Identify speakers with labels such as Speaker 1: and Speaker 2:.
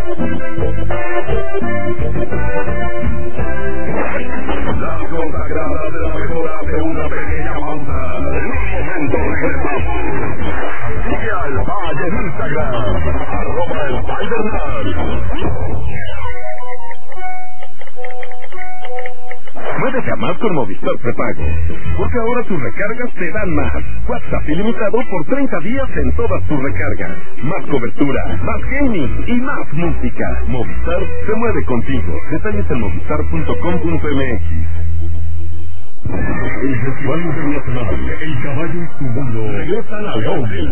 Speaker 1: La consagrada de la mejora de una pequeña pausa. En un momento regresamos. Sigue al Valle en Instagram. @el Valle. Muévete más con Movistar Prepago, porque ahora tus recargas te dan más. WhatsApp ilimitado por 30 días en todas tus recargas. Más cobertura, más gaming y más música. Movistar se mueve contigo. Detalles en movistar.com.mx. El Festival Internacional El Caballo y su Mundo regresa a León.